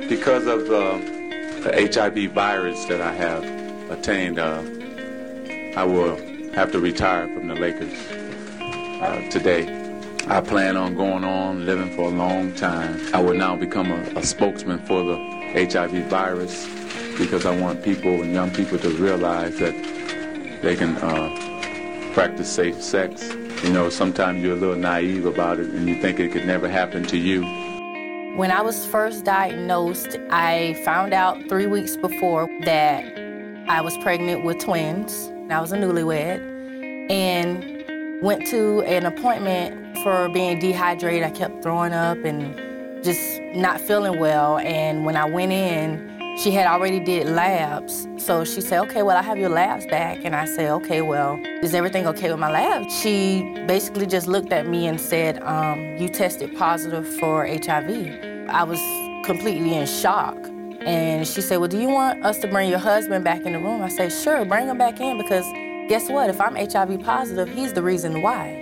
Because of the HIV virus that I have attained, I will have to retire from the Lakers today. I plan on going on, living for a long time. I will now become a spokesman for the HIV virus because I want people and young people to realize that they can practice safe sex. You know, sometimes you're a little naive about it and you think it could never happen to you. When I was first diagnosed, I found out 3 weeks before that I was pregnant with twins. I was a newlywed and went to an appointment for being dehydrated. I kept throwing up and just not feeling well. And when I went in, she had already did labs. So she said, okay, well, I have your labs back. And I said, okay, well, is everything okay with my labs? She basically just looked at me and said, you tested positive for HIV. I was completely in shock. And she said, well, do you want us to bring your husband back in the room? I said, sure, bring him back in because guess what? If I'm HIV positive, he's the reason why.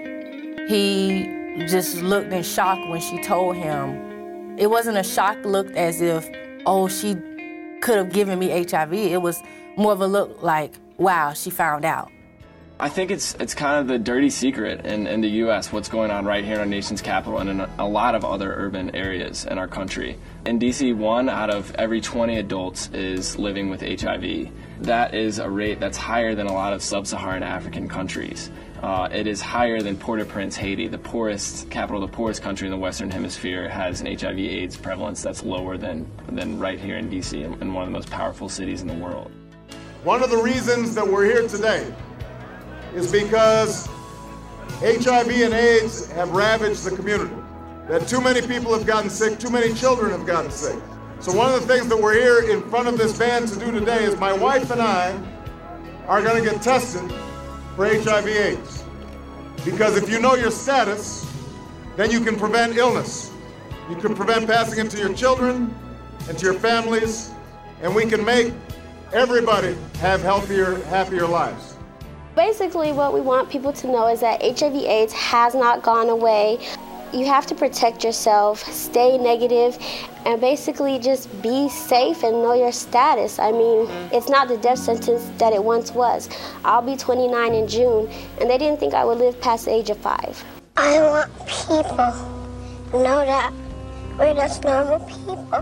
He just looked in shock when she told him. It wasn't a shock look as if, oh, she could have given me HIV. It was more of a look like, wow, she found out. I think it's kind of the dirty secret in the U.S., what's going on right here in our nation's capital and in a lot of other urban areas in our country. In D.C., 1 out of every 20 adults is living with HIV. That is a rate that's higher than a lot of sub-Saharan African countries. It is higher than Port-au-Prince, Haiti, the poorest capital, the poorest country in the Western Hemisphere, has an HIV/AIDS prevalence that's lower than right here in D.C., in one of the most powerful cities in the world. One of the reasons that we're here today is because HIV and AIDS have ravaged the community. That too many people have gotten sick, too many children have gotten sick. So one of the things that we're here in front of this van to do today is my wife and I are going to get tested for HIV/AIDS. Because if you know your status, then you can prevent illness. You can prevent passing it to your children and to your families, and we can make everybody have healthier, happier lives. Basically, what we want people to know is that HIV/AIDS has not gone away. You have to protect yourself, stay negative, and basically just be safe and know your status. I mean, it's not the death sentence that it once was. I'll be 29 in June, and they didn't think I would live past the age of 5. I want people to know that we're just normal people.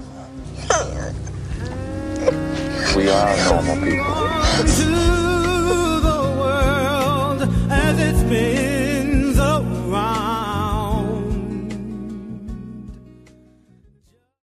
We are normal people. To the world as it's made.